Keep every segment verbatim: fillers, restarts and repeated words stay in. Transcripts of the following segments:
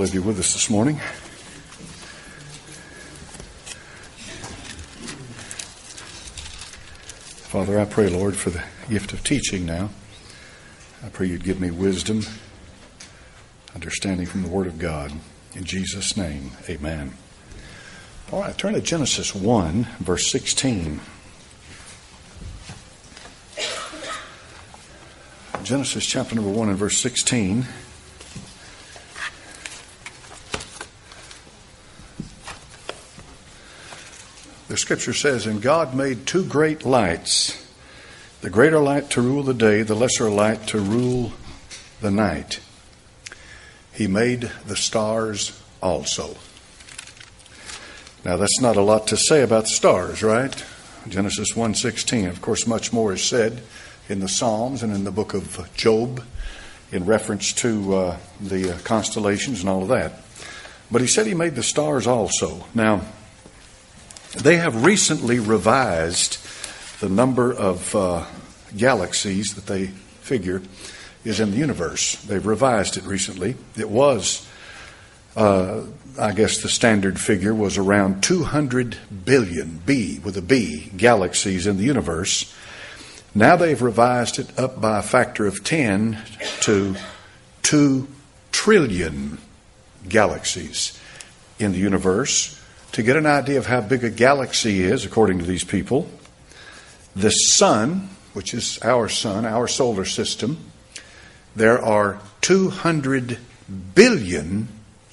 of you with us this morning. Father, I pray, Lord, for the gift of teaching now. I pray you'd give me wisdom, understanding from the Word of God. In Jesus' name, amen. All right, turn to Genesis one, verse sixteen. Genesis chapter number one and verse sixteen. The scripture says, "And God made two great lights, the greater light to rule the day, the lesser light to rule the night. He made the stars also." Now that's not a lot to say about the stars, right? Genesis one sixteen. Of course, much more is said in the Psalms and in the book of Job in reference to uh, the uh, constellations and all of that. But he said he made the stars also. Now, they have recently revised the number of uh, galaxies that they figure is in the universe. They've revised it recently. It was, uh, I guess the standard figure was around two hundred billion, B with a B, galaxies in the universe. Now they've revised it up by a factor of ten to two trillion galaxies in the universe. To get an idea of how big a galaxy is, according to these people, the sun, which is our sun, our solar system, there are two hundred billion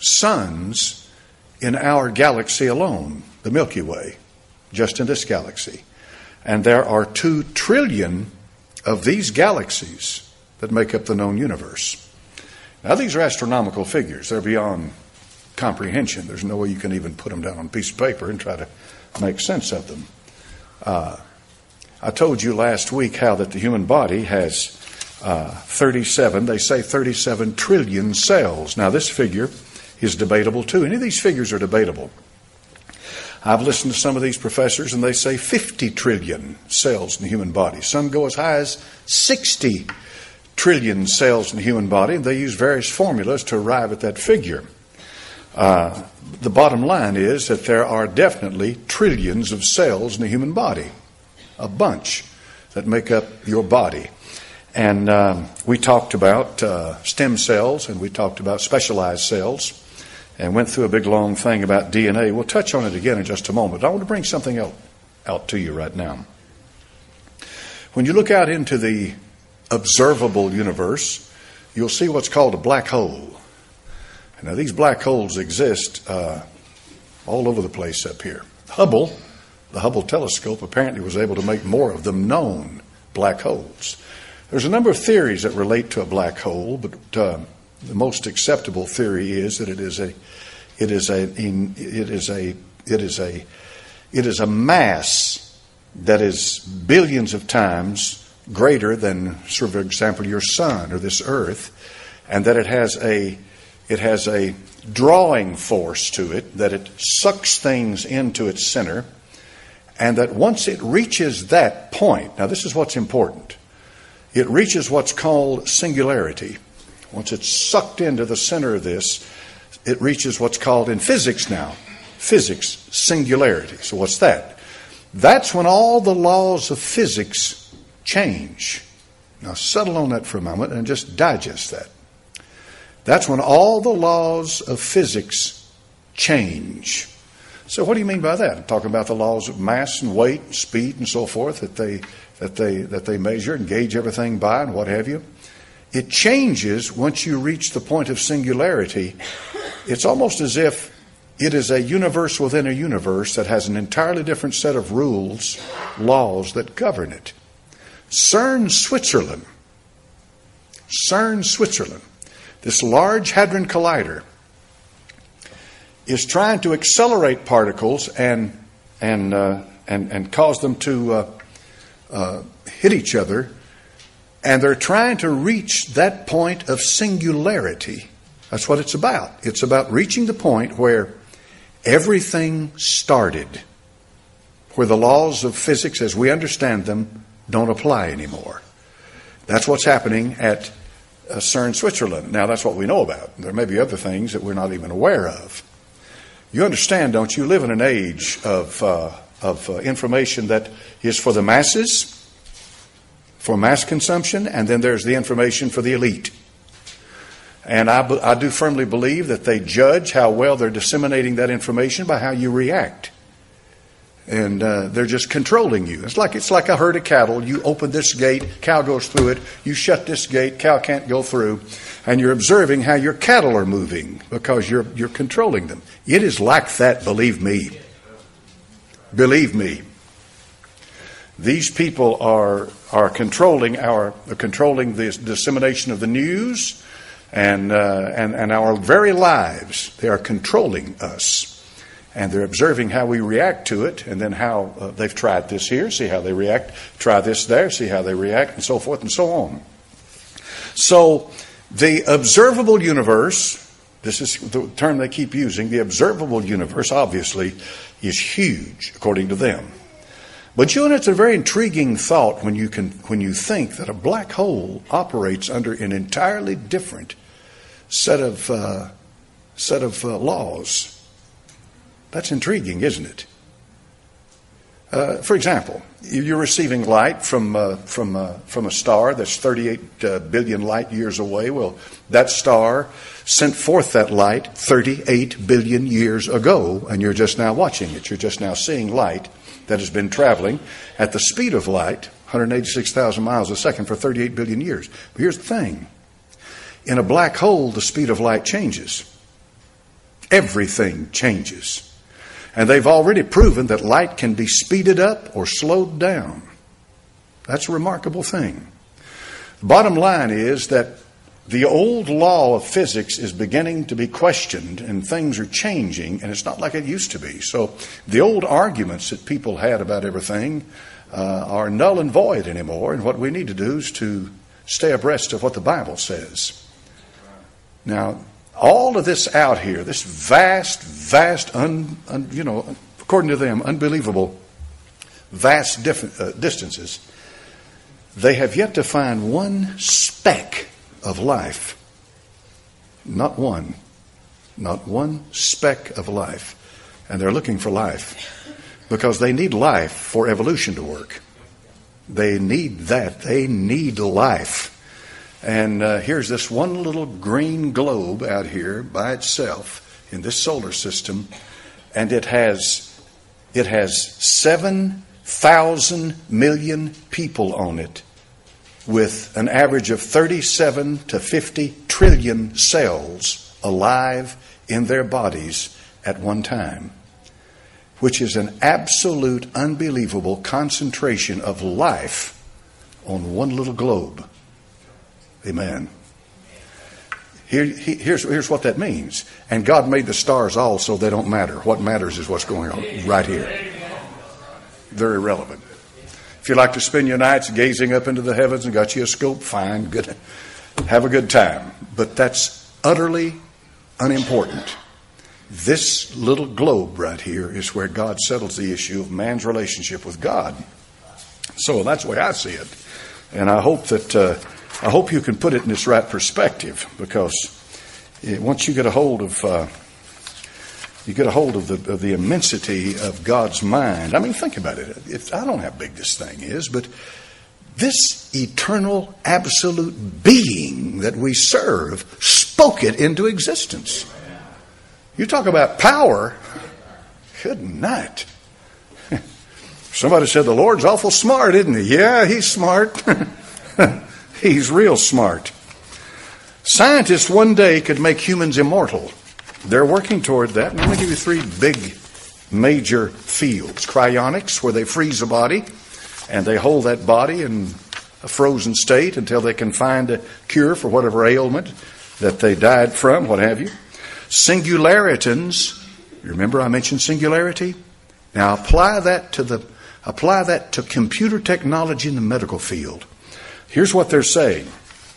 suns in our galaxy alone, the Milky Way, just in this galaxy. And there are two trillion of these galaxies that make up the known universe. Now, these are astronomical figures. They're beyond comprehension. There's no way you can even put them down on a piece of paper and try to make sense of them. Uh, I told you last week how that the human body has uh, thirty-seven, they say thirty-seven trillion cells. Now this figure is debatable too. Any of these figures are debatable. I've listened to some of these professors and they say fifty trillion cells in the human body. Some go as high as sixty trillion cells in the human body, and they use various formulas to arrive at that figure. Uh, the bottom line is that there are definitely trillions of cells in the human body, a bunch that make up your body. And um, we talked about uh, stem cells, and we talked about specialized cells, and went through a big long thing about D N A. We'll touch on it again in just a moment. I want to bring something else out to you right now. When you look out into the observable universe, you'll see what's called a black hole. Now, these black holes exist uh, all over the place up here. Hubble, the Hubble telescope, apparently was able to make more of them known black holes. There's a number of theories that relate to a black hole, but uh, the most acceptable theory is that it is a, it is a, it is a, it is a, it is a mass that is billions of times greater than, for example, your sun or this Earth, and that it has a It has a drawing force to it, that it sucks things into its center, and that once it reaches that point, now this is what's important, it reaches what's called singularity. Once it's sucked into the center of this, it reaches what's called in physics now, physics, singularity. So what's that? That's when all the laws of physics change. Now settle on that for a moment and just digest that. That's when all the laws of physics change. So what do you mean by that? I'm talking about the laws of mass and weight and speed and so forth that they that they that they measure and gauge everything by and what have you. It changes once you reach the point of singularity. It's almost as if it is a universe within a universe that has an entirely different set of rules, laws that govern it. CERN, Switzerland. CERN, Switzerland. This Large Hadron Collider is trying to accelerate particles and and uh, and and cause them to uh, uh, hit each other, and they're trying to reach that point of singularity. That's what it's about. It's about reaching the point where everything started, where the laws of physics as we understand them don't apply anymore. That's what's happening at uh, CERN, Switzerland. Now, that's what we know about. There may be other things that we're not even aware of. You understand, don't you? Live in an age of, uh, of uh, information that is for the masses, for mass consumption, and then there's the information for the elite. And I, I do firmly believe that they judge how well they're disseminating that information by how you react. And uh, they're just controlling you. It's like it's like a herd of cattle. You open this gate, cow goes through it. You shut this gate, cow can't go through. And you're observing how your cattle are moving because you're you're controlling them. It is like that, believe me. Believe me. These people are are controlling our are controlling the dissemination of the news and uh, and and our very lives. They are controlling us. And they're observing how we react to it, and then how uh, they've tried this here, see how they react, try this there, see how they react, and so forth and so on. So the observable universe, this is the term they keep using, the observable universe obviously is huge according to them. But you know, it's a very intriguing thought when you can when you think that a black hole operates under an entirely different set of uh, set of uh, laws. That's intriguing, isn't it? Uh, for example, you're receiving light from uh, from uh, from a star that's thirty-eight uh, billion light years away. Well, that star sent forth that light thirty-eight billion years ago, and you're just now watching it. You're just now seeing light that has been traveling at the speed of light, one hundred eighty-six thousand miles a second for thirty-eight billion years. But here's the thing. In a black hole, the speed of light changes. Everything changes. And they've already proven that light can be speeded up or slowed down. That's a remarkable thing. The bottom line is that the old law of physics is beginning to be questioned and things are changing, and it's not like it used to be. So the old arguments that people had about everything uh, are null and void anymore, and what we need to do is to stay abreast of what the Bible says. Now, all of this out here, this vast, vast, un, un, you know, according to them, unbelievable, vast diff- uh, distances, they have yet to find one speck of life. Not one. Not one speck of life. And they're looking for life because they need life for evolution to work. They need that. They need life. And uh, here's this one little green globe out here by itself in this solar system, and it has it has seven thousand million people on it, with an average of thirty-seven to fifty trillion cells alive in their bodies at one time, which is an absolute, unbelievable concentration of life on one little globe. Amen. Here, he, here's, here's what that means. And God made the stars all so they don't matter. What matters is what's going on right here. They're irrelevant. If you like to spend your nights gazing up into the heavens and got you a scope, fine, good. Have a good time. But that's utterly unimportant. This little globe right here is where God settles the issue of man's relationship with God. So that's the way I see it. And I hope that... Uh, I hope you can put it in this right perspective, because once you get a hold of uh, you get a hold of the, of the immensity of God's mind. I mean, think about it. It's, I don't know how big this thing is, but this eternal, absolute being that we serve spoke it into existence. You talk about power. Good night. Somebody said the Lord's awful smart, isn't he? Yeah, he's smart. He's real smart. Scientists one day could make humans immortal. They're working toward that. And let me give you three big, major fields. Cryonics, where they freeze a body, and they hold that body in a frozen state until they can find a cure for whatever ailment that they died from, what have you. Singularitons. You remember I mentioned singularity? Now apply that to the apply that to computer technology in the medical field. Here's what they're saying.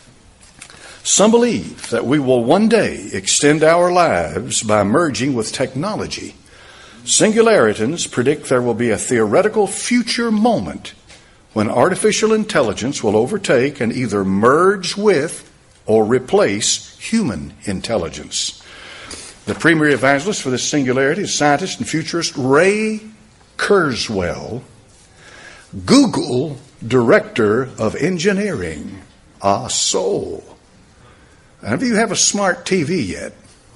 Some believe that we will one day extend our lives by merging with technology. Singularitons predict there will be a theoretical future moment when artificial intelligence will overtake and either merge with or replace human intelligence. The premier evangelist for this singularity is scientist and futurist Ray Kurzweil, Google director of engineering. Ah, so. Have you have a smart T V yet?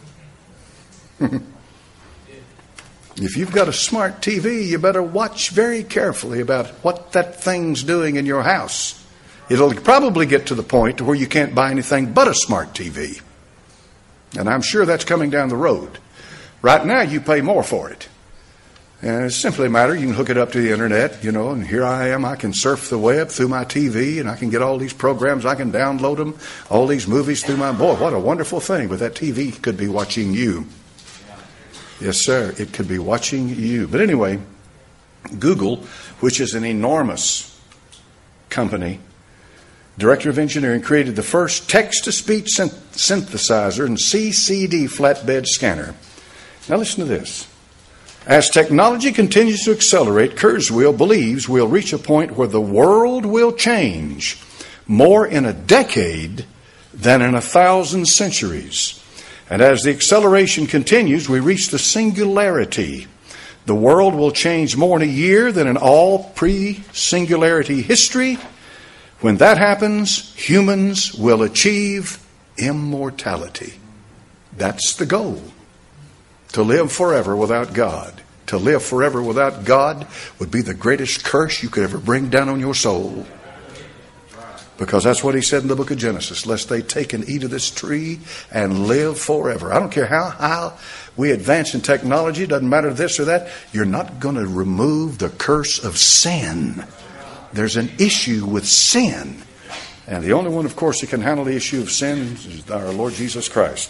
If you've got a smart T V, you better watch very carefully about what that thing's doing in your house. It'll probably get to the point where you can't buy anything but a smart T V. And I'm sure that's coming down the road. Right now, you pay more for it. And it's simply a matter, you can hook it up to the internet, you know, and here I am, I can surf the web through my T V, and I can get all these programs, I can download them, all these movies through my, boy, what a wonderful thing. But that T V could be watching you. Yes, sir, it could be watching you. But anyway, Google, which is an enormous company, director of engineering, created the first text-to-speech synthesizer and C C D flatbed scanner. Now listen to this. As technology continues to accelerate, Kurzweil believes we'll reach a point where the world will change more in a decade than in a thousand centuries. And as the acceleration continues, we reach the singularity. The world will change more in a year than in all pre-singularity history. When that happens, humans will achieve immortality. That's the goal. To live forever without God. To live forever without God would be the greatest curse you could ever bring down on your soul. Because that's what he said in the book of Genesis. Lest they take and eat of this tree and live forever. I don't care how, how we advance in technology. Doesn't matter this or that. You're not going to remove the curse of sin. There's an issue with sin. And the only one, of course, who can handle the issue of sin is our Lord Jesus Christ.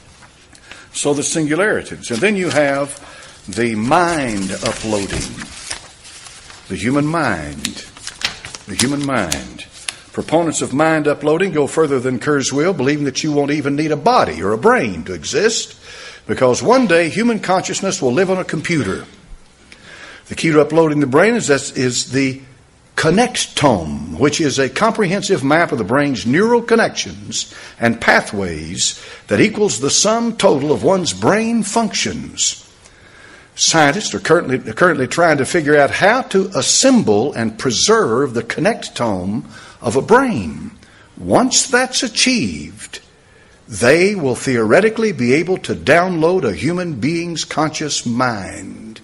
So the singularities. And then you have the mind uploading. The human mind. The human mind. Proponents of mind uploading go further than Kurzweil, believing that you won't even need a body or a brain to exist, because one day human consciousness will live on a computer. The key to uploading the brain is, that, is the connectome, which is a comprehensive map of the brain's neural connections and pathways that equals the sum total of one's brain functions. Scientists are currently, are currently trying to figure out how to assemble and preserve the connectome of a brain. Once that's achieved, they will theoretically be able to download a human being's conscious mind.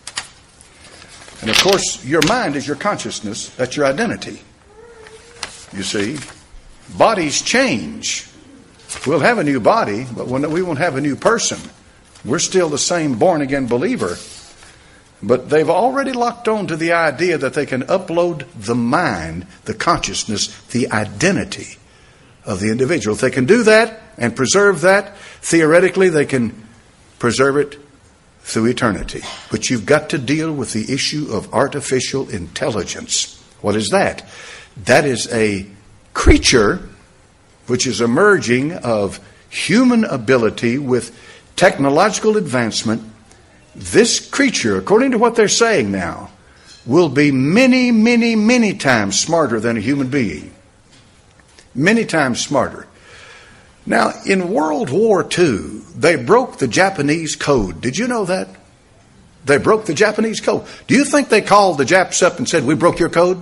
And of course, your mind is your consciousness. That's your identity. You see, bodies change. We'll have a new body, but we won't have a new person. We're still the same born-again believer. But they've already locked on to the idea that they can upload the mind, the consciousness, the identity of the individual. If they can do that and preserve that, theoretically they can preserve it through eternity. But you've got to deal with the issue of artificial intelligence. What is that? That is a creature which is emerging of human ability with technological advancement. This creature, according to what they're saying now, will be many, many, many times smarter than a human being. Many times smarter. Now, in World War Two, they broke the Japanese code. Did you know that? They broke the Japanese code. Do you think they called the Japs up and said, "We broke your code"?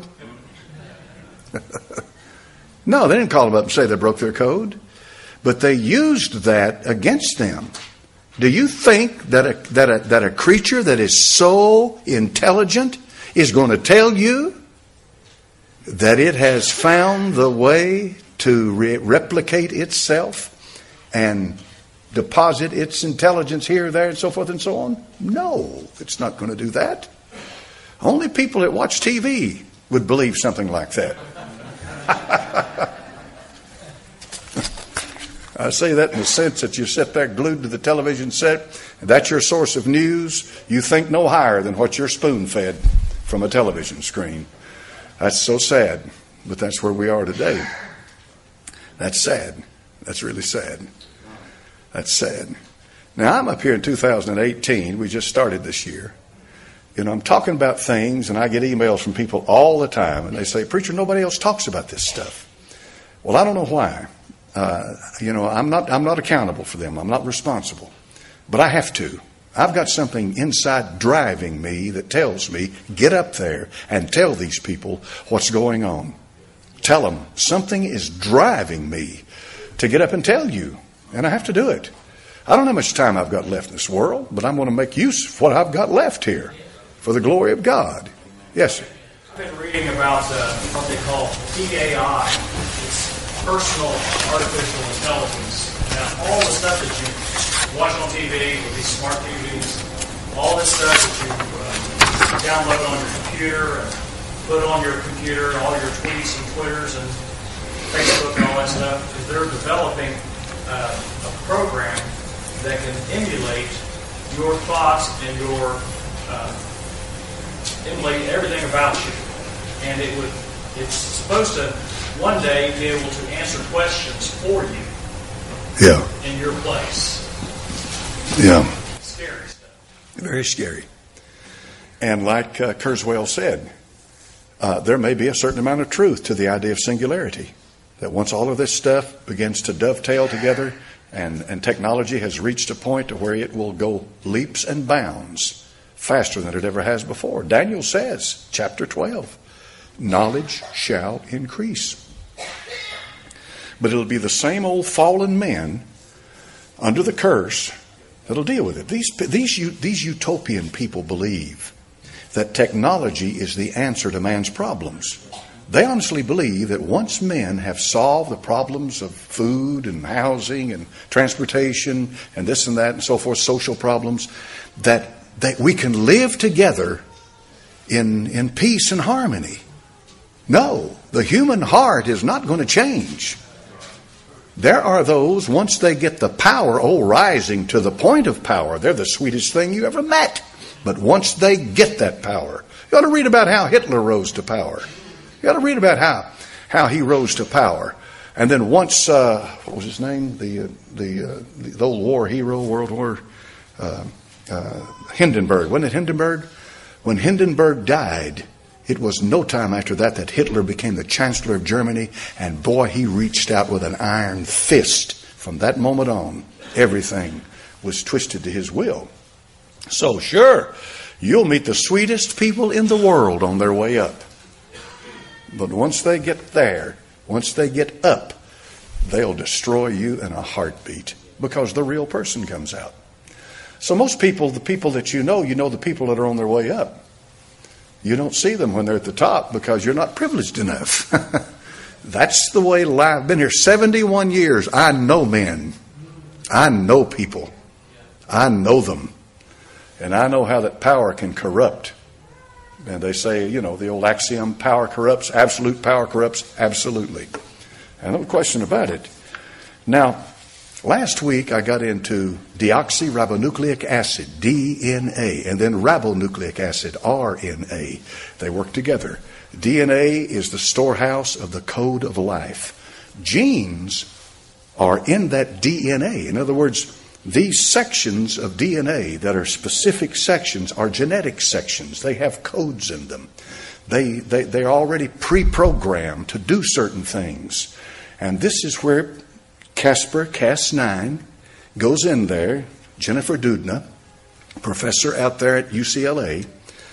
No, they didn't call them up and say they broke their code. But they used that against them. Do you think that a, that a, that a creature that is so intelligent is going to tell you that it has found the way to re- replicate itself and deposit its intelligence here, there, and so forth and so on? No, it's not going to do that. Only people that watch T V would believe something like that. I say that in the sense that you sit there glued to the television set, and that's your source of news. You think no higher than what you're spoon-fed from a television screen. That's so sad, but that's where we are today. That's sad. That's really sad. That's sad. Now, I'm up here in two thousand eighteen. We just started this year. You know, I'm talking about things, and I get emails from people all the time, and they say, "Preacher, nobody else talks about this stuff." Well, I don't know why. Uh, you know, I'm not, I'm not accountable for them. I'm not responsible. But I have to. I've got something inside driving me that tells me, get up there and tell these people what's going on. Tell them something is driving me to get up and tell you. And I have to do it. I don't know how much time I've got left in this world, but I'm going to make use of what I've got left here for the glory of God. Yes, sir. I've been reading about uh, what they call P A I. It's personal artificial intelligence. Now, all the stuff that you watch on T V with these smart T Vs, all this stuff that you uh, download on your computer and put on your computer, all your tweets and Twitters and Facebook and all that stuff, is they're developing uh, a program that can emulate your thoughts and your uh, emulate everything about you, and it would it's supposed to one day be able to answer questions for you. Yeah. In your place. Yeah. Scary stuff. Very scary. And like uh, Kurzweil said, uh, there may be a certain amount of truth to the idea of singularity. That once all of this stuff begins to dovetail together and, and technology has reached a point to where it will go leaps and bounds faster than it ever has before. Daniel says, chapter twelve, knowledge shall increase. But it'll be the same old fallen men under the curse that'll deal with it. These, these, these utopian people believe that technology is the answer to man's problems. They honestly believe that once men have solved the problems of food and housing and transportation and this and that and so forth, social problems, that, that we can live together in, in peace and harmony. No, the human heart is not going to change. There are those, once they get the power, oh, rising to the point of power, they're the sweetest thing you ever met. But once they get that power, you ought to read about how Hitler rose to power. You ought to read about how how he rose to power. And then once, uh, what was his name? The, uh, the, uh, the old war hero, World War, uh, uh, Hindenburg. Wasn't it Hindenburg? When Hindenburg died, it was no time after that that Hitler became the Chancellor of Germany. And boy, he reached out with an iron fist. From that moment on, everything was twisted to his will. So sure, you'll meet the sweetest people in the world on their way up. But once they get there, once they get up, they'll destroy you in a heartbeat because the real person comes out. So most people, the people that you know, you know the people that are on their way up. You don't see them when they're at the top because you're not privileged enough. That's the way life. I've been here seventy-one years. I know men. I know people. I know them. And I know how that power can corrupt. And they say, you know, the old axiom, power corrupts, absolute power corrupts, absolutely. And no question about it. Now, last week I got into deoxyribonucleic acid, D N A, and then ribonucleic acid, R N A. They work together. D N A is the storehouse of the code of life. Genes are in that D N A. In other words, these sections of D N A that are specific sections are genetic sections. They have codes in them. They, they, they're already pre-programmed to do certain things. And this is where Casper Cas nine goes in there. Jennifer Doudna, professor out there at U C L A,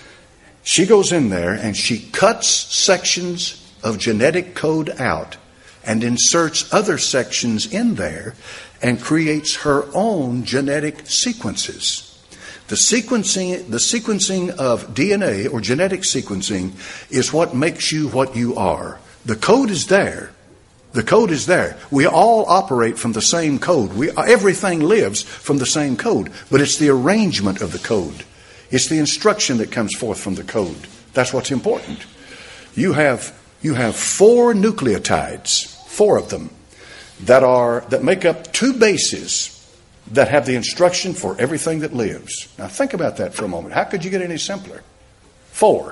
she goes in there and she cuts sections of genetic code out and inserts other sections in there and creates her own genetic sequences. The sequencing, the sequencing of D N A or genetic sequencing is what makes you what you are. The code is there. The code is there. We all operate from the same code. We, everything lives from the same code, but it's the arrangement of the code. It's the instruction that comes forth from the code. That's what's important. You have, you have four nucleotides, four of them, that are that make up two bases that have the instruction for everything that lives. Now think about that for a moment. How could you get any simpler? Four.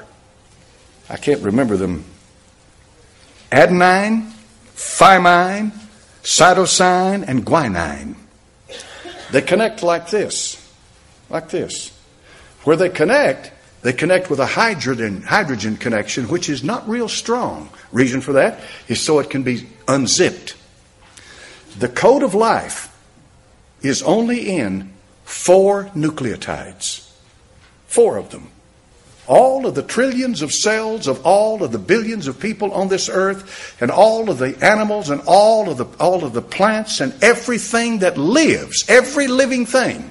I can't remember them. Adenine, thymine, cytosine, and guanine. They connect like this. Like this. Where they connect, they connect with a hydrogen hydrogen connection, which is not real strong. Reason for that is so it can be unzipped. The code of life is only in four nucleotides. Four of them. All of the trillions of cells of all of the billions of people on this earth, and all of the animals and all of the all of the plants and everything that lives, every living thing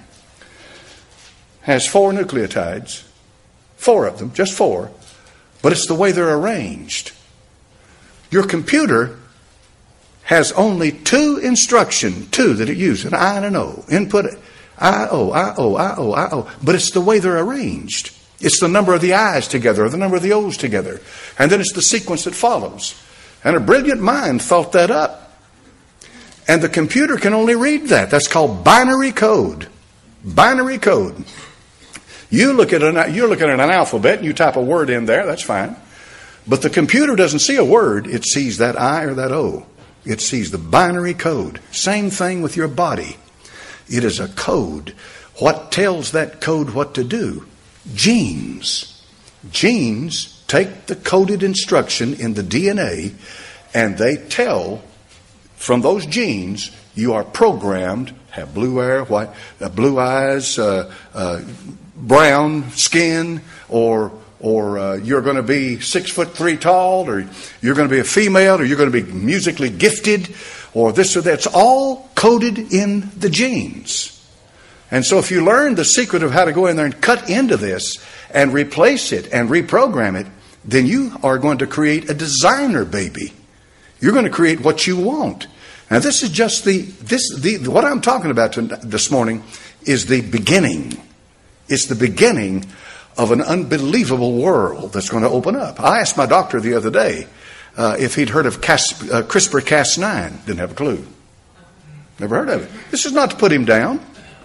has four nucleotides. Four of them, just four. But it's the way they're arranged. Your computer has only two instruction, two that it uses, an I and an O. Input I, O, I, O, I, O, I, O. But it's the way they're arranged. It's the number of the I's together, or the number of the O's together. And then it's the sequence that follows. And a brilliant mind thought that up. And the computer can only read that. That's called binary code. Binary code. You look at an, you're looking at an alphabet and you type a word in there, that's fine. But the computer doesn't see a word, it sees that I or that O. It sees the binary code. Same thing with your body. It is a code. What tells that code what to do? Genes. Genes take the coded instruction in the D N A and they tell from those genes you are programmed, have blue hair, white, uh, blue eyes, uh, uh, brown skin, or or uh, you're going to be six foot three tall, or you're going to be a female, or you're going to be musically gifted, or this or that. It's all coded in the genes. And so if you learn the secret of how to go in there and cut into this and replace it and reprogram it, then you are going to create a designer baby. You're going to create what you want. Now this is just the, this the what I'm talking about this morning is the beginning. It's the beginning of an unbelievable world that's going to open up. I asked my doctor the other day uh, if he'd heard of Cas, uh, CRISPR Cas nine. Didn't have a clue. Never heard of it. This is not to put him down.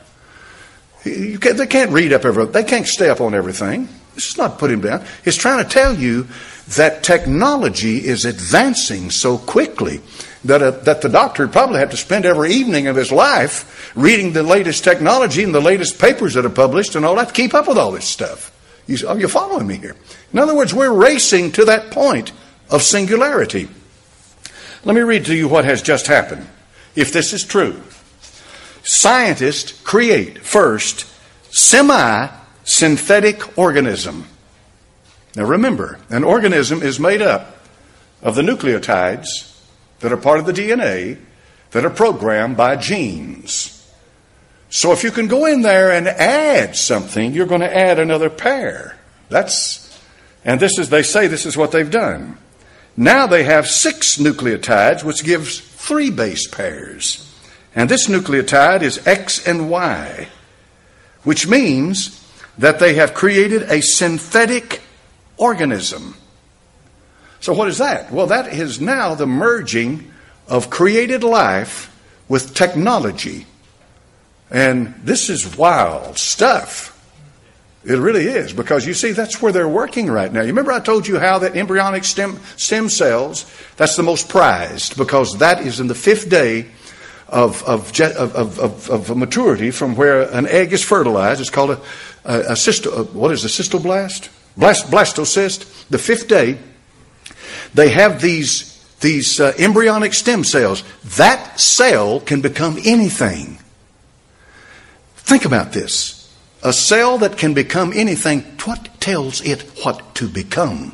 You can't, they can't read up every, they can't stay up on everything. This is not to put him down. It's trying to tell you that technology is advancing so quickly that a, that the doctor would probably have to spend every evening of his life reading the latest technology and the latest papers that are published and all that to keep up with all this stuff. You, are you following me here? In other words, we're racing to that point of singularity. Let me read to you what has just happened. If this is true, scientists create first semi-synthetic organism. Now remember, an organism is made up of the nucleotides that are part of the D N A that are programmed by genes. So if you can go in there and add something, you're going to add another pair. That's, and this is, they say this is what they've done. Now they have six nucleotides, which gives three base pairs. And this nucleotide is X and Y, which means that they have created a synthetic organism. So what is that? Well, that is now the merging of created life with technology. And this is wild stuff. It really is, because you see, that's where they're working right now. You remember I told you how that embryonic stem, stem cells, that's the most prized, because that is in the fifth day Of of, of of of maturity from where an egg is fertilized. It's called a, a, a cysto. A, what is a cystoblast? Blast, blastocyst. The fifth day, they have these these uh, embryonic stem cells. That cell can become anything. Think about this: a cell that can become anything. What tells it what to become?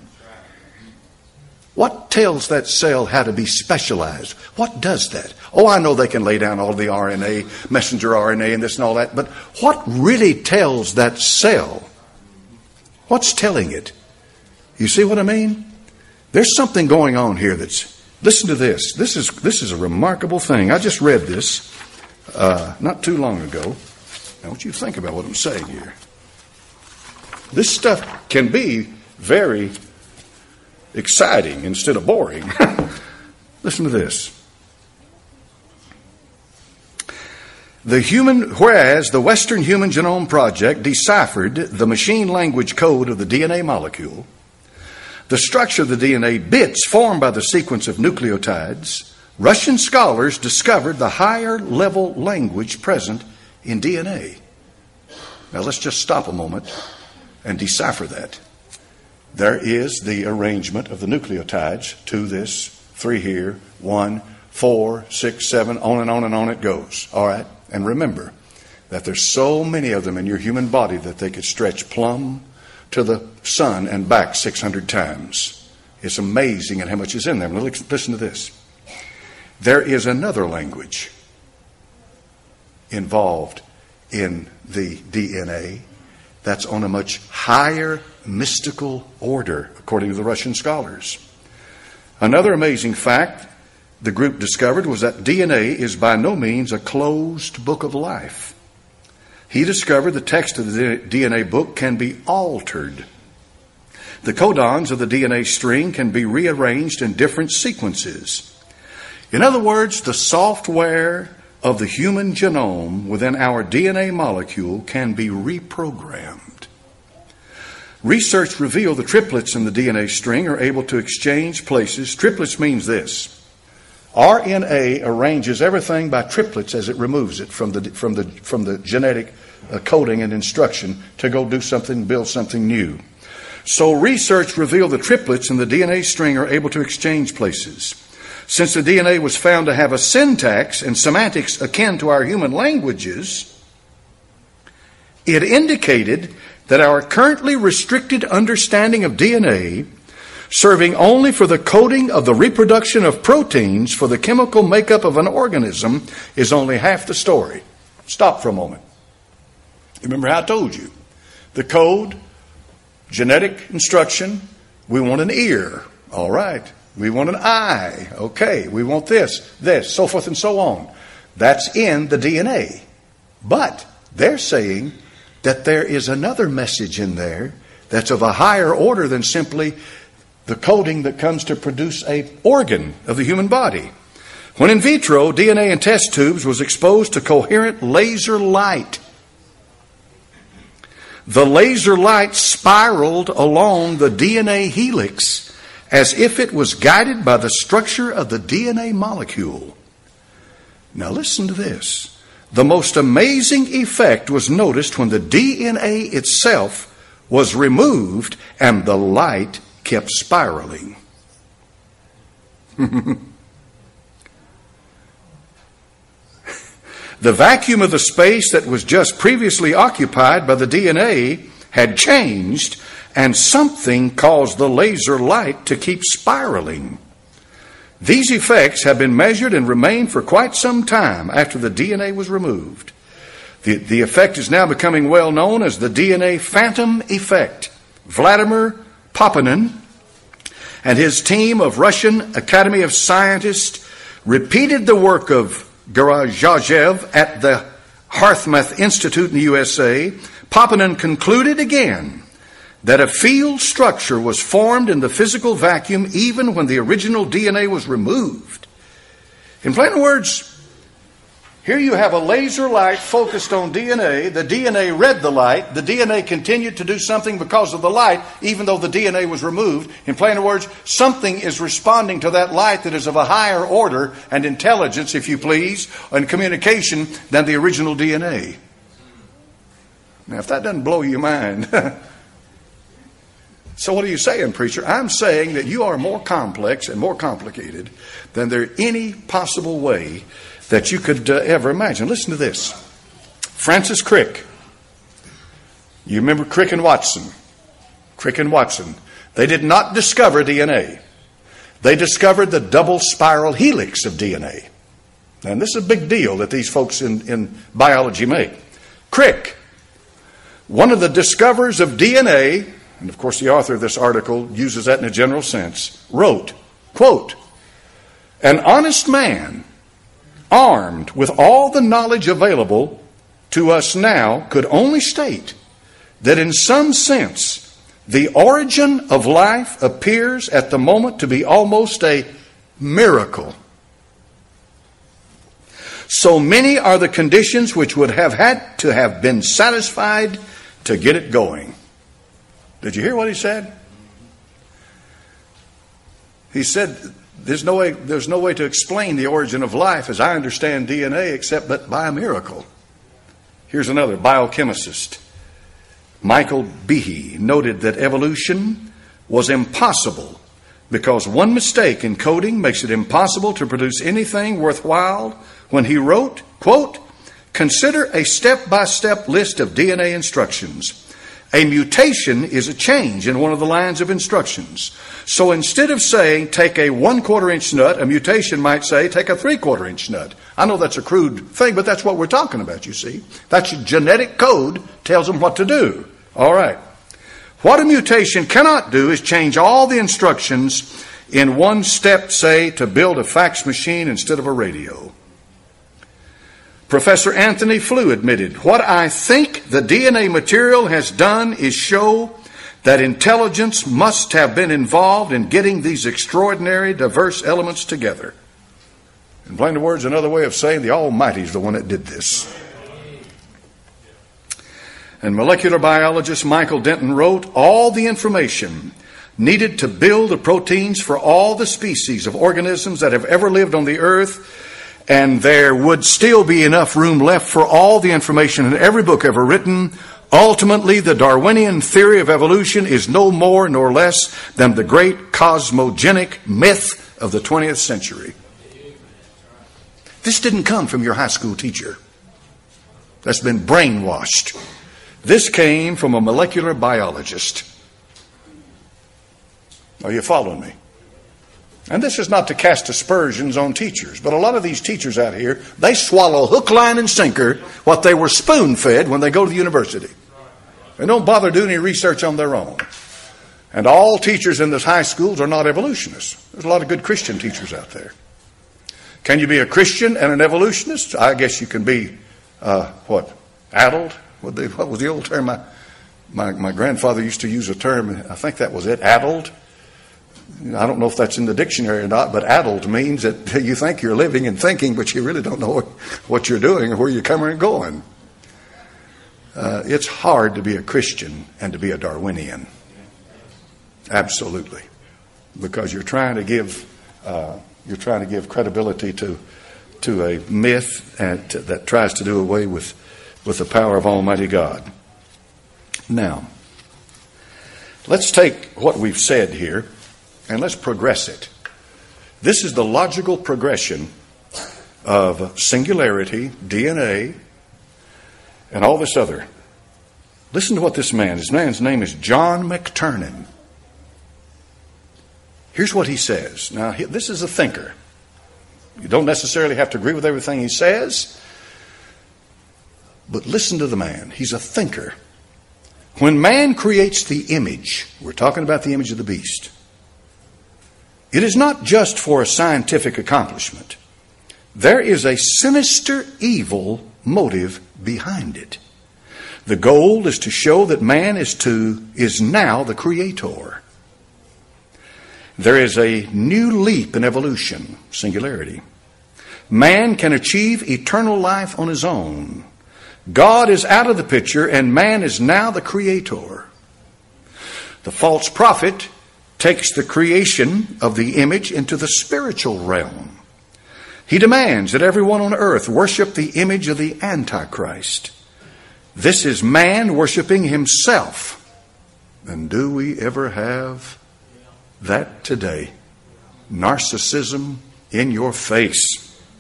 What tells that cell how to be specialized? What does that? Oh, I know they can lay down all the R N A, messenger R N A and this and all that, but what really tells that cell? What's telling it? You see what I mean? There's something going on here that's, listen to this. This is this is a remarkable thing. I just read this uh, not too long ago. Now, I want you to think about what I'm saying here. This stuff can be very exciting instead of boring. Listen to this. The human, whereas the Western Human Genome Project deciphered the machine language code of the D N A molecule, the structure of the D N A bits formed by the sequence of nucleotides, Russian scholars discovered the higher level language present in D N A. Now let's just stop a moment and decipher that. There is the arrangement of the nucleotides, two this, three here, one, four, six, seven, on and on and on it goes. All right? And remember that there's so many of them in your human body that they could stretch plumb to the sun and back six hundred times. It's amazing at how much is in them. Listen to this. There is another language involved in the D N A that's on a much higher mystical order, according to the Russian scholars. Another amazing fact the group discovered was that D N A is by no means a closed book of life. He discovered the text of the D N A book can be altered. The codons of the D N A string can be rearranged in different sequences. In other words, the software of the human genome within our D N A molecule can be reprogrammed. Research revealed the triplets in the D N A string are able to exchange places. Triplets means this. R N A arranges everything by triplets as it removes it from the from the from the genetic uh, coding and instruction to go do something, build something new. So research revealed the triplets in the D N A string are able to exchange places. Since the D N A was found to have a syntax and semantics akin to our human languages, it indicated that our currently restricted understanding of D N A, serving only for the coding of the reproduction of proteins for the chemical makeup of an organism, is only half the story. Stop for a moment. Remember how I told you? The code, genetic instruction, we want an ear. All right. We want an eye. Okay. We want this, this, so forth and so on. That's in the D N A. But they're saying that there is another message in there that's of a higher order than simply the coding that comes to produce an organ of the human body. When in vitro, D N A in test tubes was exposed to coherent laser light. The laser light spiraled along the D N A helix as if it was guided by the structure of the D N A molecule. Now listen to this. The most amazing effect was noticed when the D N A itself was removed and the light kept spiraling. The vacuum of the space that was just previously occupied by the D N A had changed, and something caused the laser light to keep spiraling. These effects have been measured and remained for quite some time after the D N A was removed. The, the effect is now becoming well known as the D N A phantom effect. Vladimir Poponin and his team of Russian Academy of Scientists repeated the work of Garajajev at the Hartmouth Institute in the U S A. Poponin concluded again that a field structure was formed in the physical vacuum even when the original D N A was removed. In plain words, here you have a laser light focused on D N A. The D N A read the light. The D N A continued to do something because of the light, even though the D N A was removed. In plain words, something is responding to that light that is of a higher order and intelligence, if you please, and communication than the original D N A. Now, if that doesn't blow your mind, so what are you saying, preacher? I'm saying that you are more complex and more complicated than there any possible way that you could uh, ever imagine. Listen to this. Francis Crick. You remember Crick and Watson? Crick and Watson. They did not discover D N A. They discovered the double spiral helix of D N A. And this is a big deal that these folks in, in biology make. Crick, one of the discoverers of D N A, and of course the author of this article uses that in a general sense, wrote, quote, "An honest man, armed with all the knowledge available to us now, could only state that in some sense the origin of life appears at the moment to be almost a miracle. So many are the conditions which would have had to have been satisfied to get it going." Did you hear what he said? He said, There's no way, there's no way to explain the origin of life as I understand D N A except but by a miracle. Here's another biochemist. Michael Behe noted that evolution was impossible because one mistake in coding makes it impossible to produce anything worthwhile when he wrote, quote, "Consider a step-by-step list of D N A instructions. A mutation is a change in one of the lines of instructions. So instead of saying, take a one-quarter inch nut, a mutation might say, take a three-quarter inch nut." I know that's a crude thing, but that's what we're talking about, you see. That's your genetic code tells them what to do. All right. What a mutation cannot do is change all the instructions in one step, say, to build a fax machine instead of a radio. Professor Anthony Flew admitted, "What I think the D N A material has done is show that intelligence must have been involved in getting these extraordinary, diverse elements together." In plain words, another way of saying the Almighty is the one that did this. And molecular biologist Michael Denton wrote, "All the information needed to build the proteins for all the species of organisms that have ever lived on the earth, and there would still be enough room left for all the information in every book ever written. Ultimately, the Darwinian theory of evolution is no more nor less than the great cosmogenic myth of the twentieth century." This didn't come from your high school teacher that's been brainwashed. This came from a molecular biologist. Are you following me? And this is not to cast aspersions on teachers, but a lot of these teachers out here, they swallow hook, line, and sinker what they were spoon-fed when they go to the university. They don't bother doing any research on their own. And all teachers in these high schools are not evolutionists. There's a lot of good Christian teachers out there. Can you be a Christian and an evolutionist? I guess you can be, uh, what, addled? What, they, what was the old term? My, my, my grandfather used to use a term, I think that was it, addled. I don't know if that's in the dictionary or not, but addled means that you think you're living and thinking, but you really don't know what, what you're doing or where you're coming and going. Uh, it's hard to be a Christian and to be a Darwinian. Absolutely. Because you're trying to give uh, you're trying to give credibility to to a myth and to, that tries to do away with, with the power of Almighty God. Now, let's take what we've said here and let's progress it. This is the logical progression of singularity, D N A, and all this other. Listen to what this man, his man's name is John McTernan. Here's what he says. Now, this is a thinker. You don't necessarily have to agree with everything he says, but listen to the man. He's a thinker. When man creates the image, we're talking about the image of the beast, it is not just for a scientific accomplishment. There is a sinister evil motive behind it. The goal is to show that man is to is now the creator. There is a new leap in evolution, singularity. Man can achieve eternal life on his own. God is out of the picture and man is now the creator. The false prophet takes the creation of the image into the spiritual realm. He demands that everyone on earth worship the image of the Antichrist. This is man worshiping himself. And do we ever have that today? Narcissism in your face.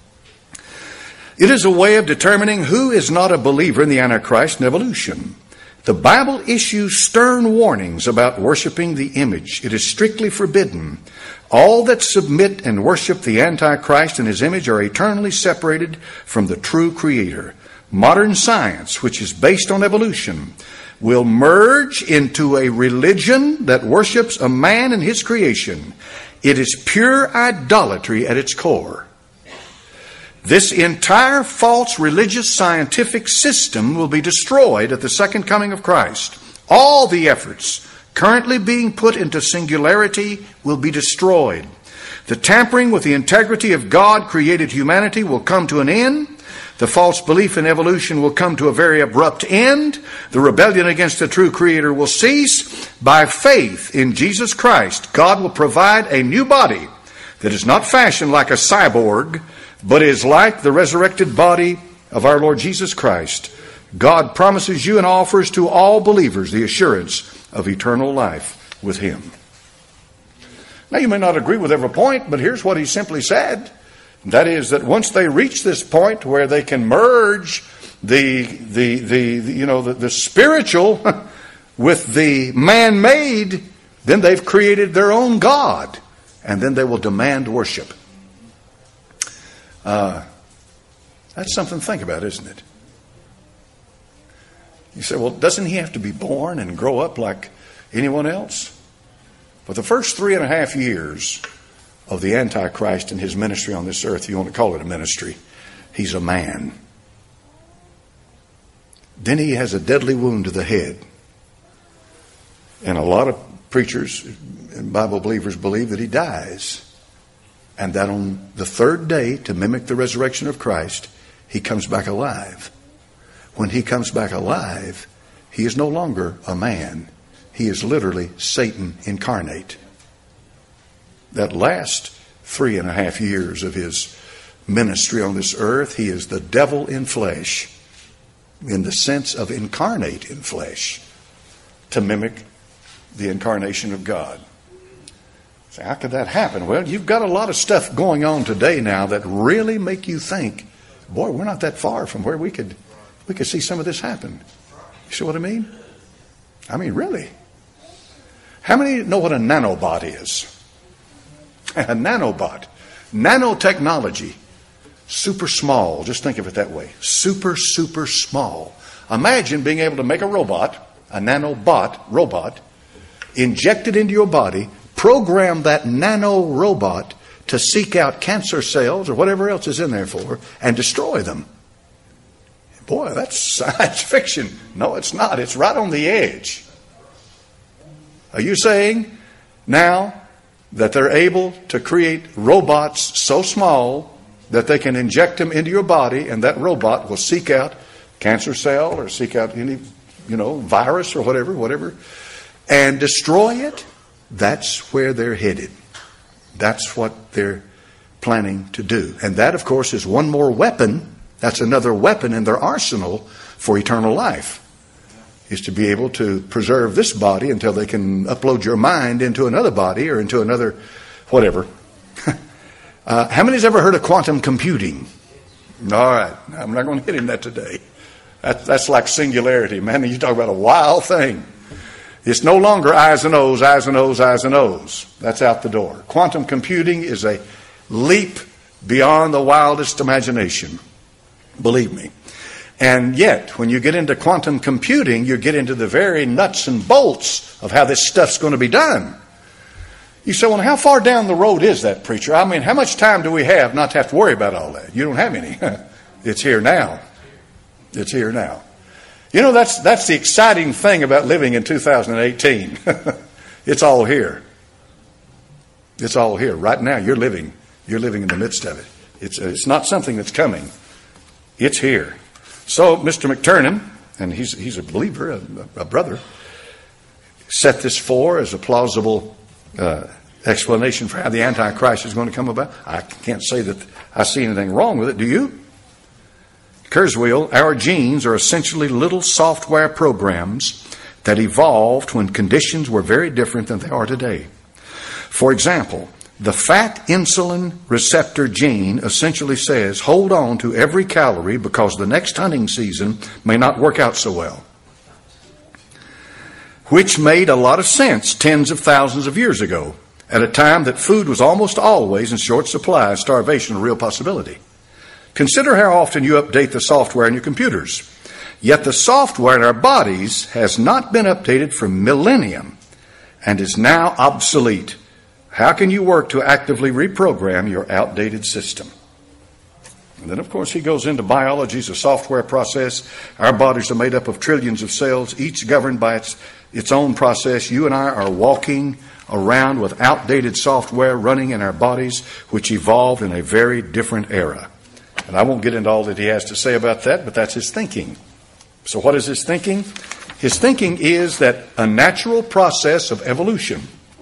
It is a way of determining who is not a believer in the Antichrist and evolution. The Bible issues stern warnings about worshiping the image. It is strictly forbidden. All that submit and worship the Antichrist and his image are eternally separated from the true Creator. Modern science, which is based on evolution, will merge into a religion that worships a man and his creation. It is pure idolatry at its core. This entire false religious scientific system will be destroyed at the second coming of Christ. All the efforts currently being put into singularity will be destroyed. The tampering with the integrity of God created humanity will come to an end. The false belief in evolution will come to a very abrupt end. The rebellion against the true Creator will cease. By faith in Jesus Christ, God will provide a new body that is not fashioned like a cyborg, but is like the resurrected body of our Lord Jesus Christ. God promises you and offers to all believers the assurance of eternal life with Him. Now, you may not agree with every point, but here's what he simply said. That is that once they reach this point where they can merge the, the, the, the you know, the, the spiritual with the man-made, then they've created their own God. And then they will demand worship. Uh, that's something to think about, isn't it? You say, well, doesn't he have to be born and grow up like anyone else? For the first three and a half years of the Antichrist and his ministry on this earth, you want to call it a ministry, he's a man. Then he has a deadly wound to the head. And a lot of preachers and Bible believers believe that he dies. And that on the third day, to mimic the resurrection of Christ, he comes back alive. When he comes back alive, he is no longer a man. He is literally Satan incarnate. That last three and a half years of his ministry on this earth, he is the devil in flesh, in the sense of incarnate in flesh, to mimic the incarnation of God. So how could that happen? Well, you've got a lot of stuff going on today now that really make you think, boy, we're not that far from where we could we could see some of this happen. You see what I mean? I mean, really. How many know what a nanobot is? A nanobot. Nanotechnology. Super small. Just think of it that way. Super, super small. Imagine being able to make a robot, a nanobot robot, inject it into your body, program that nano robot to seek out cancer cells or whatever else is in there for, and destroy them. Boy, that's science fiction. No, it's not. It's right on the edge. Are you saying now that they're able to create robots so small that they can inject them into your body and that robot will seek out cancer cell or seek out any, you know, virus or whatever, whatever, and destroy it? That's where they're headed. That's what they're planning to do. And that, of course, is one more weapon. That's another weapon in their arsenal for eternal life, is to be able to preserve this body until they can upload your mind into another body or into another whatever. uh, how many's ever heard of quantum computing? All right. I'm not going to hit him that today. That, that's like singularity, man. You talk about a wild thing. It's no longer eyes and O's, eyes and O's, eyes and O's. That's out the door. Quantum computing is a leap beyond the wildest imagination. Believe me. And yet, when you get into quantum computing, you get into the very nuts and bolts of how this stuff's going to be done. You say, well, how far down the road is that, preacher? I mean, how much time do we have not to have to worry about all that? You don't have any. It's here now. It's here now. You know, that's that's the exciting thing about living in two thousand eighteen. It's all here. It's all here. Right now, you're living. You're living in the midst of it. It's it's not something that's coming. It's here. So Mister McTernan, and he's he's a believer, a, a brother, set this for as a plausible uh, explanation for how the Antichrist is going to come about. I can't say that I see anything wrong with it. Do you? Kurzweil, our genes are essentially little software programs that evolved when conditions were very different than they are today. For example, the fat insulin receptor gene essentially says, hold on to every calorie because the next hunting season may not work out so well. Which made a lot of sense tens of thousands of years ago, at a time that food was almost always in short supply, starvation a real possibility. Consider how often you update the software in your computers. Yet the software in our bodies has not been updated for millennia and is now obsolete. How can you work to actively reprogram your outdated system? And then, of course, he goes into biology as a software process. Our bodies are made up of trillions of cells, each governed by its, its own process. You and I are walking around with outdated software running in our bodies, which evolved in a very different era. And I won't get into all that he has to say about that, but that's his thinking. So what is his thinking? His thinking is that a natural process of evolution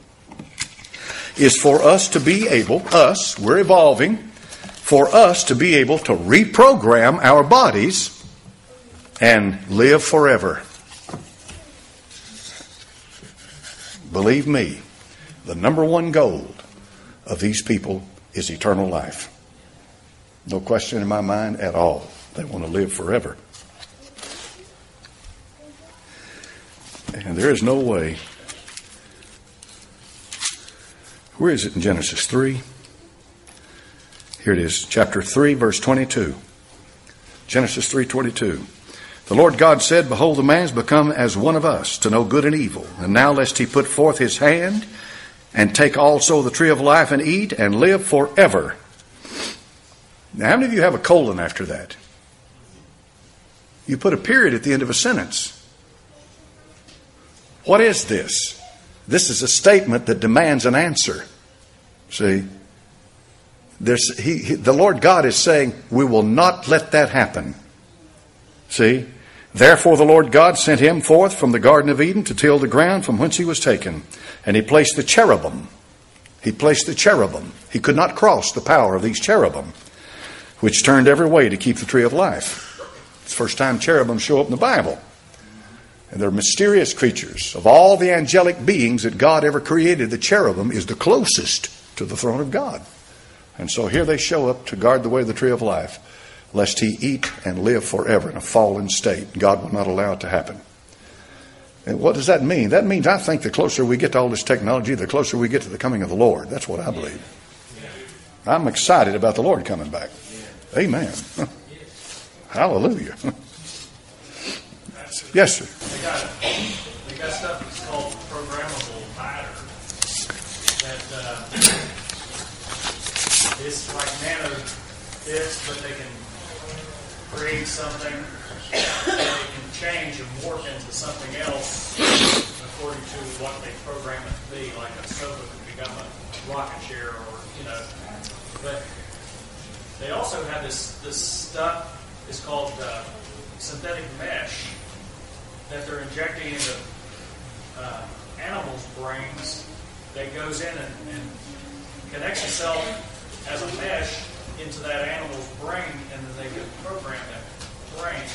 is for us to be able, us, we're evolving, for us to be able to reprogram our bodies and live forever. Believe me, The number one goal of these people is eternal life. No question in my mind at all. They want to live forever. And there is no way. Where is it in Genesis three? Here it is, chapter three, verse twenty-two. Genesis three twenty-two. The Lord God said, Behold, the man is become as one of us, to know good and evil. And now lest he put forth his hand, and take also the tree of life, and eat, and live forever. Now, how many of you have a colon after that? You put a period at the end of a sentence. What is this? This is a statement that demands an answer. See? There's, he, he, the Lord God is saying, we will not let that happen. See? Therefore the Lord God sent him forth from the Garden of Eden to till the ground from whence he was taken. And he placed the cherubim. He placed the cherubim. He could not cross the power of these cherubim, which turned every way to keep the tree of life. It's the first time cherubim show up in the Bible. And they're mysterious creatures. Of all the angelic beings that God ever created, the cherubim is the closest to the throne of God. And so here they show up to guard the way of the tree of life, lest he eat and live forever in a fallen state. God will not allow it to happen. And what does that mean? That means I think the closer we get to all this technology, the closer we get to the coming of the Lord. That's what I believe. I'm excited about the Lord coming back. Amen. Hallelujah. Yes, sir. They got, they got stuff that's called programmable matter that uh, is like nano bits, but they can create something that they can change and morph into something else according to what they program it to be, like a sofa could become a rocket chair, or you know. But they also have this this stuff. It's called uh, synthetic mesh that they're injecting into uh, animals' brains that goes in and, and connects itself as a mesh into that animal's brain, and then they can program that brain.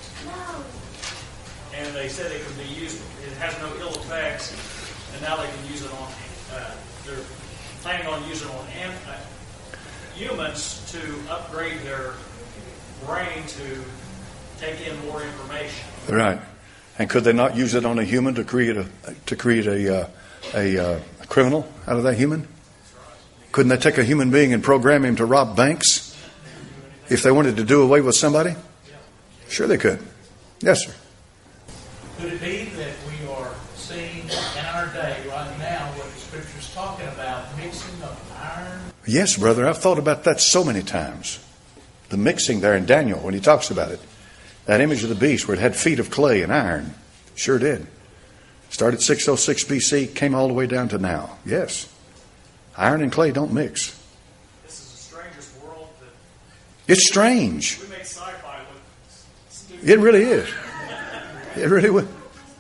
And they said it can be used, it has no ill effects, and now they can use it on, uh, they're planning on using it on uh, humans to upgrade their brain to take in more information. Right. And could they not use it on a human to create a to create a uh, a, uh, a criminal out of that human? Couldn't they take a human being and program him to rob banks if they wanted to do away with somebody? Sure they could. Yes, sir. Could it be that we are seeing in our day right now what the Scripture is talking about, mixing of iron? Yes, brother. I've thought about that so many times. The mixing there in Daniel when he talks about it. That image of the beast where it had feet of clay and iron. Sure did. Started six oh six B C, came all the way down to now. Yes. Iron and clay don't mix. This is the strangest world that... It's strange. We make sci-fi look stupid. It really is. It really would.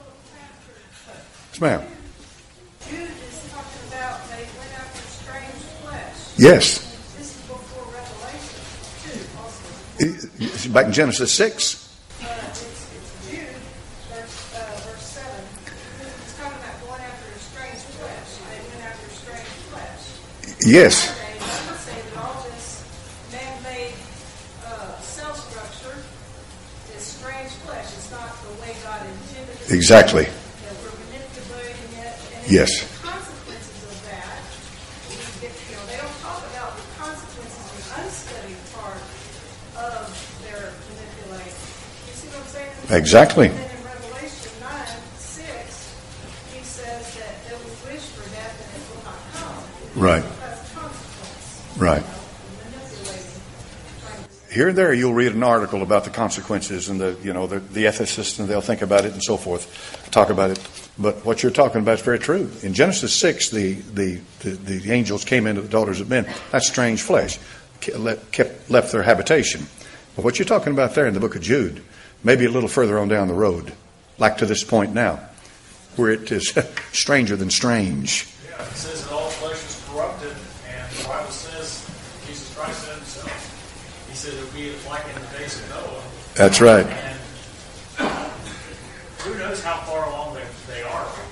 Yes, ma'am. Jude is talking about they went after strange flesh. Yes. This is before Revelation two, also. Back in Genesis six. Uh, it's, it's Jude, verse, uh, verse seven. It's talking about going after strange flesh. They went after strange flesh. Yes. Nowadays, I would say that all this man-made uh, cell structure is strange flesh. It's not the way God intended it. Exactly. That we're manipulating it. And it's Yes. the consequences of that. We get, you know, they don't talk about the consequences, the unstudied part of their manipulating. You see what I'm saying? Exactly. And then in Revelation nine six, he says that they will wish for death and it will not come. Right. That's consequence. Right. You know, manipulating. Trying to- Here and there you'll read an article about the consequences and the, you know, the, the ethicists, and they'll think about it and so forth, talk about it. But what you're talking about is very true. In Genesis six, the, the, the, the angels came into the daughters of men. That's strange flesh. Kept, left their habitation. But what you're talking about there in the book of Jude, maybe a little further on down the road, like to this point now, where it is stranger than strange. Yeah, it says that all flesh is corrupted, and the Bible says, Jesus Christ said himself, he said it would be like in the days of Noah. That's right. And who knows how far along they, they are right now.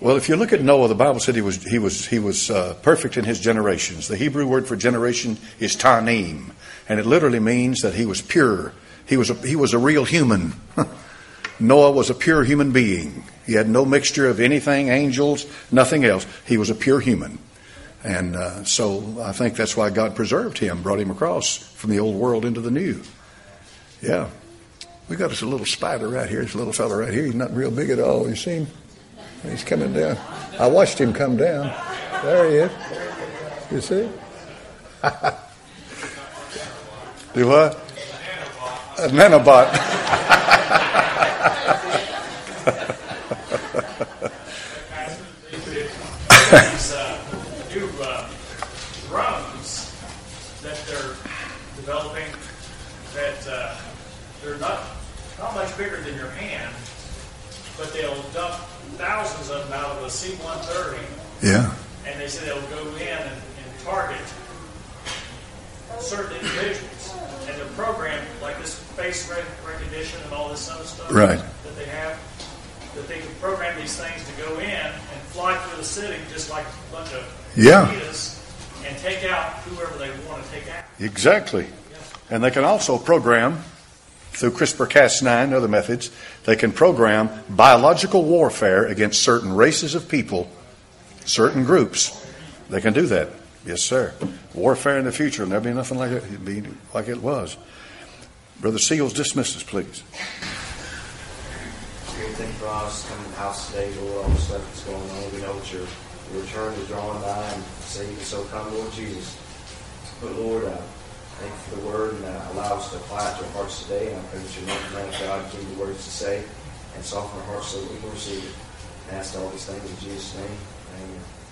Well, if you look at Noah, the Bible said he was he was he was uh, perfect in his generations. The Hebrew word for generation is tanim, and it literally means that he was pure. He was a, he was a real human. Noah was a pure human being. He had no mixture of anything, angels, nothing else. He was a pure human. And uh, so I think that's why God preserved him, brought him across from the old world into the new. Yeah. We got us a little spider right here. This little fella right here. He's not real big at all. You see him? He's coming down. I watched him come down. There he is. You see? Do what? A nanobot. These uh, new uh, drones that they're developing that uh, they're not not much bigger than your hand, but they'll dump thousands of them out of a C one thirty. Yeah. And they say they'll go in and, and target certain individuals. And they're programmed like this face rec- recognition and all this other stuff Right. that they have. That they can program these things to go in and fly through the city just like a bunch of Yeah. mosquitoes and take out whoever they want to take out. Exactly. And they can also program, through CRISPR Cas nine and other methods, they can program biological warfare against certain races of people, certain groups. They can do that. Yes, sir. Warfare in the future, and there'll be nothing like it. It'll be like it was. Brother Seals, dismiss us, please. Great thing for us coming to the house today, Lord, all the stuff that's going on. We know that your, your return is drawing by, and say you can so come, Lord Jesus. But Lord, uh, thank you for the word, and uh, allow us to apply it to our hearts today. And I pray that your name, man of God, give the words to say and soften our hearts so that we can receive it. And ask all these things in Jesus' name. Amen.